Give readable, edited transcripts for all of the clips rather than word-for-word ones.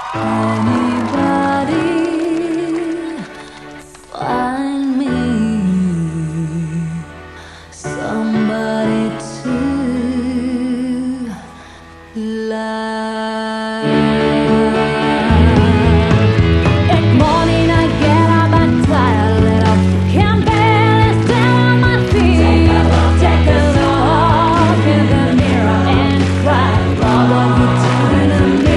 Anybody find me somebody to love? At morning I get up and tired, little can barely stand on my feet. Take a look in the mirror and cry for what you did to me.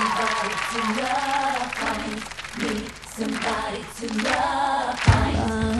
Somebody to love, find me somebody to love, find